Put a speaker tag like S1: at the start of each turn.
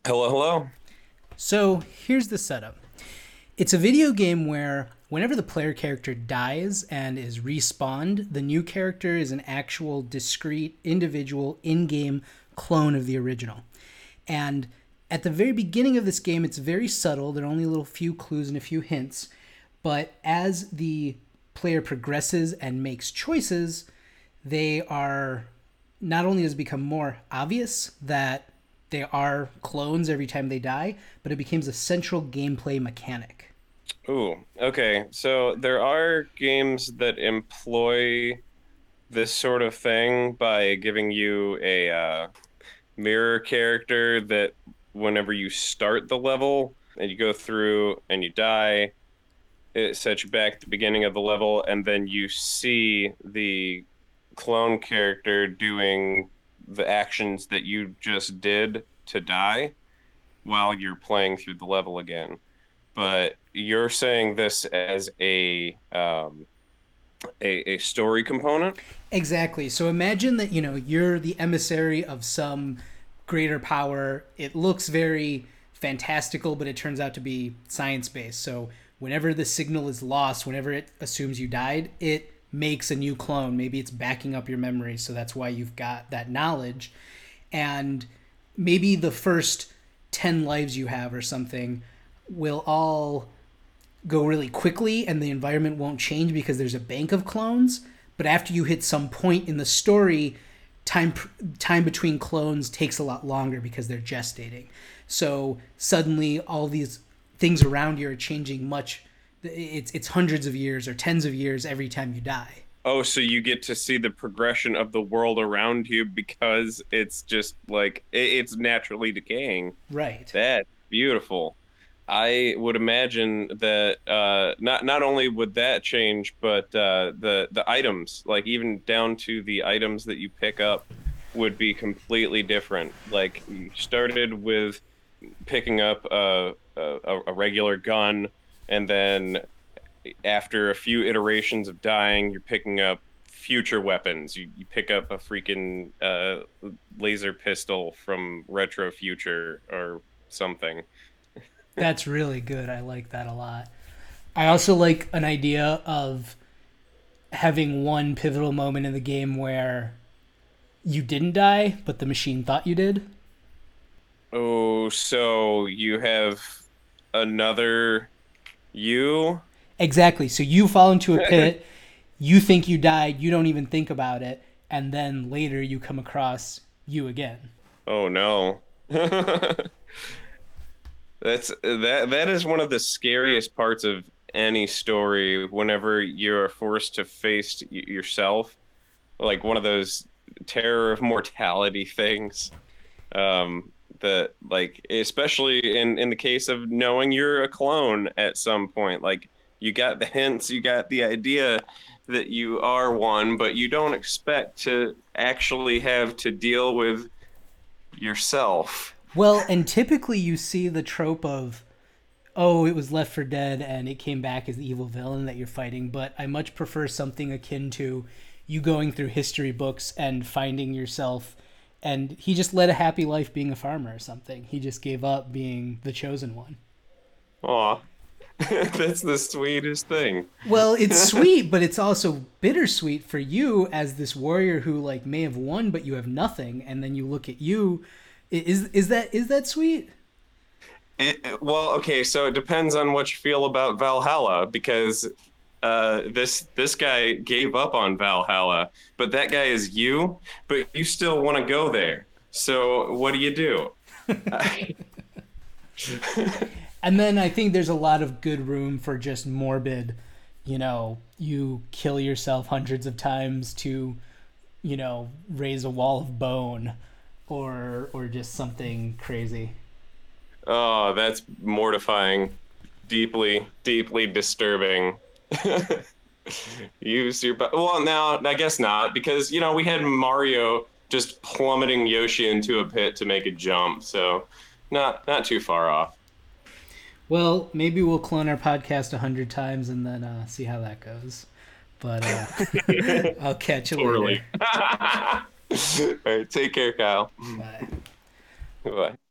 S1: Hello, hello.
S2: So here's the setup. It's a video game where whenever the player character dies and is respawned, the new character is an actual discrete individual in-game clone of the original. And at the very beginning of this game, it's very subtle. There are only a little few clues and a few hints. But as the player progresses and makes choices, they are not only has it become more obvious that they are clones every time they die, but it becomes a central gameplay mechanic.
S1: Ooh, okay. So there are games that employ this sort of thing by giving you a mirror character that whenever you start the level and you go through and you die, it sets you back at the beginning of the level, and then you see the clone character doing the actions that you just did to die while you're playing through the level again. But you're saying this as a story component?
S2: Exactly. So imagine that, you're the emissary of some greater power. It looks very fantastical, but it turns out to be science based. So whenever the signal is lost, whenever it assumes you died, it makes a new clone. Maybe it's backing up your memory, so that's why you've got that knowledge. And maybe the first 10 lives you have or something will all go really quickly and the environment won't change because there's a bank of clones. But after you hit some point in the story, time time between clones takes a lot longer because they're gestating. So suddenly all these things around you are changing much. It's hundreds of years or tens of years every time you die.
S1: Oh, so you get to see the progression of the world around you because it's just like it's naturally decaying.
S2: Right.
S1: That's beautiful. I would imagine that not only would that change, but the items, like even down to the items that you pick up, would be completely different. Like you started with picking up a regular gun, and then after a few iterations of dying, you're picking up future weapons. You pick up a freaking laser pistol from Retro Future or something.
S2: That's really good. I like that a lot. I also like an idea of having one pivotal moment in the game where you didn't die, but the machine thought you did.
S1: Oh, so you have another you?
S2: Exactly. So you fall into a pit, you think you died, you don't even think about it, and then later you come across you again.
S1: Oh no. That is one of the scariest parts of any story whenever you're forced to face yourself, like one of those terror of mortality things. That like especially in the case of knowing you're a clone at some point, like you got the hints, you got the idea that you are one, but you don't expect to actually have to deal with yourself.
S2: Well, and typically you see the trope of, oh, it was Left for Dead and it came back as the evil villain that you're fighting, but I much prefer something akin to you going through history books and finding yourself. And he just led a happy life being a farmer or something. He just gave up being the chosen one.
S1: Aw, that's the sweetest thing.
S2: Well, it's sweet, but it's also bittersweet for you as this warrior who like may have won, but you have nothing, and then you look at you. Is that sweet?
S1: Well, okay, so it depends on what you feel about Valhalla because this guy gave up on Valhalla, but that guy is you, but you still want to go there. So what do you do?
S2: And then I think there's a lot of good room for just morbid, you kill yourself hundreds of times to, raise a wall of bone or just something crazy.
S1: Oh, that's mortifying, deeply, deeply disturbing. Use your well, now I guess not because we had Mario just plummeting Yoshi into a pit to make a jump, so not too far off.
S2: Well, maybe we'll clone our podcast 100 times and then see how that goes. But I'll catch you later.
S1: Totally. All right, take care, Kyle.
S2: Bye.
S1: Bye.